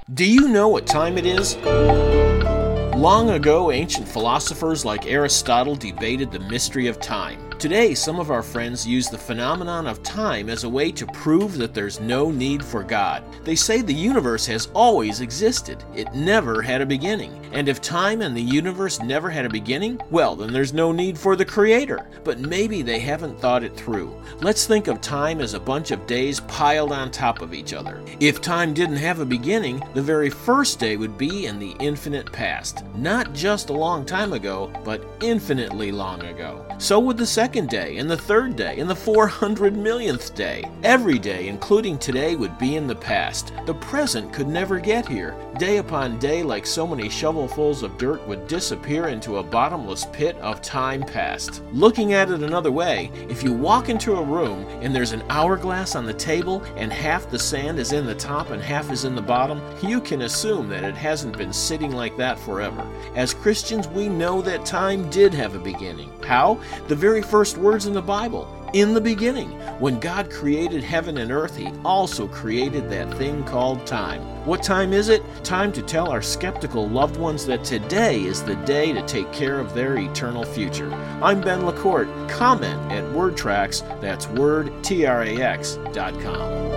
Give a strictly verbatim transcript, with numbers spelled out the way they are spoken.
Do you know what time it is? Long ago, ancient philosophers like Aristotle debated the mystery of time. Today, some of our friends use the phenomenon of time as a way to prove that there's no need for God. They say the universe has always existed. It never had a beginning. And if time and the universe never had a beginning, well, then there's no need for the Creator. But maybe they haven't thought it through. Let's think of time as a bunch of days piled on top of each other. If time didn't have a beginning, the very first day would be in the infinite past. Not just a long time ago, but infinitely long ago. So would the second day, and the third day, and the four hundred millionth day. Every day, including today, would be in the past. The present could never get here. Day upon day, like so many shovelfuls of dirt, would disappear into a bottomless pit of time past. Looking at it another way, if you walk into a room and there's an hourglass on the table and half the sand is in the top and half is in the bottom, you can assume that it hasn't been sitting like that forever. As Christians, we know that time did have a beginning. How? The very first words in the Bible. In the beginning, when God created heaven and earth, He also created that thing called time. What time is it? Time to tell our skeptical loved ones that today is the day to take care of their eternal future. I'm Ben LaCourte. Comment at WordTrax, that's word, T R A X, dot com.